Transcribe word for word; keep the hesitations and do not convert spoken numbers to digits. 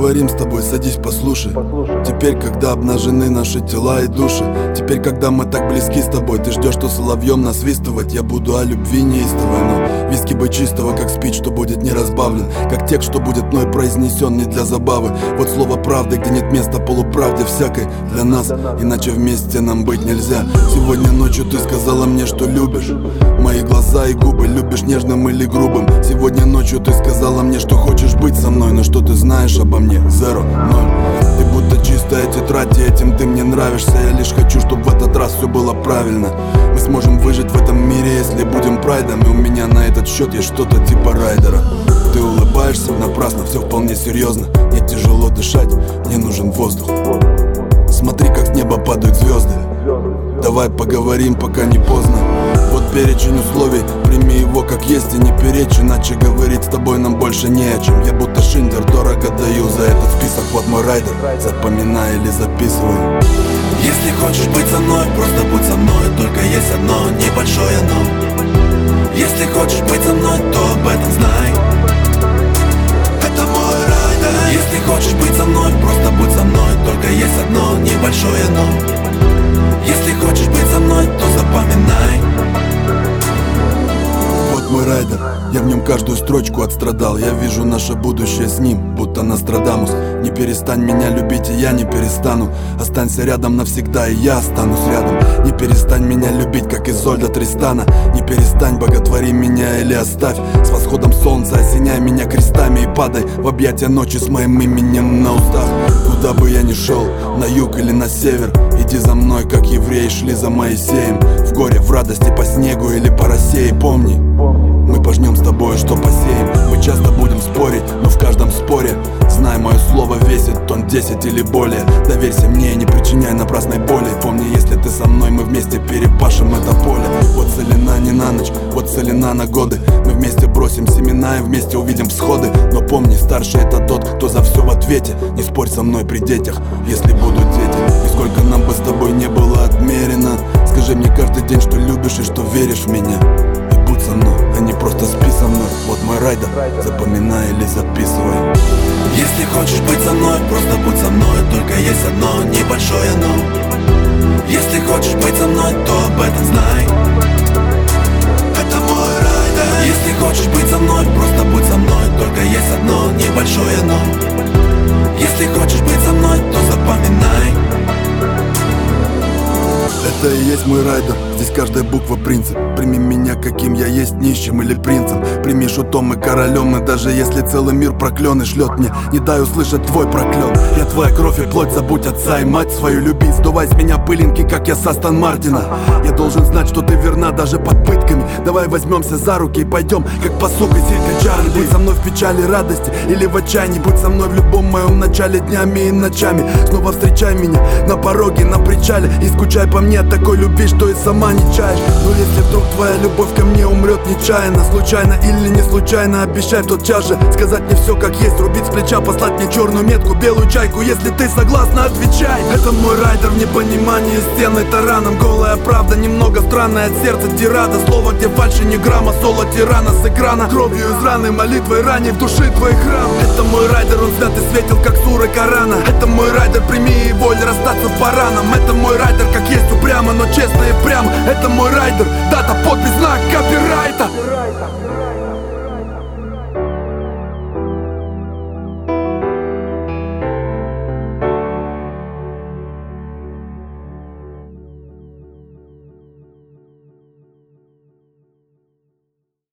поговорим с тобой, садись, послушай. Теперь, когда обнажены наши тела и души, теперь, когда мы так близки с тобой, ты ждешь, что соловьем насвистывать я буду о любви неистовой. Но виски бы чистого, как спич, что будет не разбавлен, как текст, что будет мной произнесен не для забавы. Вот слово правды, где нет места полуправде всякой для нас, иначе вместе нам быть нельзя. Сегодня ночью ты сказала мне, что любишь мои глаза и губы, любишь нежным или грубым. Сегодня ночью ты сказала мне, что хочешь быть со мной, но что ты знаешь обо мне? Зеро, ноль. Ты будто чистая тетрадь, и этим ты мне нравишься. Я лишь хочу, чтобы в этот раз все было правильно. Мы сможем выжить в этом мире, если будем прайдом. И у меня на этот счет есть что-то типа райдера. Ты улыбаешься напрасно, все вполне серьезно. Мне тяжело дышать, мне нужен воздух. Смотри, как с неба падают звезды. Давай поговорим, пока не поздно. Вот перечень условий, прими его как есть и не перечь, иначе говорить с тобой нам больше не о чем. Я будто Шиндлер, дорого даю за этот список. Вот мой райдер, запоминай или записывай. Если хочешь быть со мной, просто будь со мной. Только есть одно небольшое но. Если хочешь быть со мной, то об этом знай. Это мой райдер. Если хочешь быть со мной, просто будь со мной. Только есть одно небольшое но. Если хочешь быть со мной, то запоминай. Вот мой райдер, я в нем каждую строчку отстрадал. Я вижу наше будущее с ним, будто Нострадамус. Не перестань меня любить, и я не перестану. Останься рядом навсегда, и я останусь рядом. Не перестань меня любить, как Изольда Тристана. Не перестань, боготвори меня или оставь. С восходом солнца осеняй меня крестами и падай в объятия ночи с моим именем на устах. Куда бы я ни шел, на юг или на север, иди за мной, как евреи шли за Моисеем. В горе, в радости, по снегу или по росе. И помни, мы пожнем с тобой, что посеем. Мы часто будем спорить, но в каждом споре знай, мое слово весит тонн десять или более. Доверься мне и не причиняй напрасной боли. Помни, если ты со мной, мы вместе перепашем это поле. Вот целина не на ночь, вот целина на годы. Мы вместе бросим семена и вместе увидим всходы. Но помни, старший это тот, кто за все в ответе. Не спорь со мной при детях, если будут дети. И сколько нам бы с тобой не было отмерено, скажи мне каждый день, что любишь и что веришь в меня. И будь со мной, а не просто спи со мной. Вот мой райдер, запоминай или записывай. Если хочешь быть со мной, просто будь со мной. Только есть одно небольшое но. Если хочешь быть со мной, то об этом знай. Это мой райдер. Если хочешь быть со мной, просто будь со мной. Только есть одно небольшое но. Если хочешь быть со мной, то запоминай. Это и есть мой райдер, здесь каждая буква принцип. Прими меня, каким я есть, нищим или принцем. Прими шутом и королем, и даже если целый мир проклен и шлет мне, не дай услышать твой проклен. Я твоя кровь и плоть, забудь отца и мать свою люби. Сдувай с меня пылинки, как я с Астон Мартина. Я должен знать, что ты верна даже под пытками. Давай возьмемся за руки и пойдем, как по сука селька Чарли. Будь со мной в печали, радости или в отчаянии. Будь со мной в любом моем начале, днями и ночами. Снова встречай меня на пороге, на причале. И скучай по мне от такой любви, что и сама не чаешь. Но если вдруг твоя любовь ко мне умрет нечаянно, случайно или не случайно, обещай в тот час же сказать мне все как есть. Рубить с плеча, послать мне черную метку, белую чайку. Если ты согласна, отвечай. Это мой райдер в непонимании стены тараном. Голая правда, немного странная, от сердца тирада. Слово, где фальши не грамма, соло тирана с экрана. Кровью из раны, молитвой раней в души твой храм. Это мой райдер, он взят и светил, как суры Корана. Это мой райдер, прими его или расстаться по ранам. Это мой райдер, как есть упрямо, но честно и прямо. Это мой райдер, дата, подпись,